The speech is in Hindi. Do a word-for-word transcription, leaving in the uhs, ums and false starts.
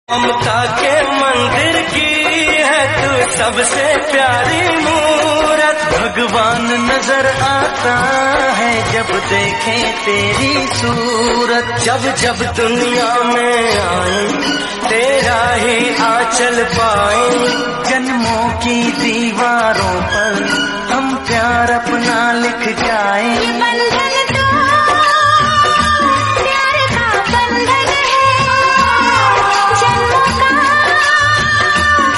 ममता के मंदिर की है तू सबसे प्यारी मूरत। भगवान नजर आता है जब देखे तेरी सूरत। जब जब दुनिया में आई तेरा ही आंचल पा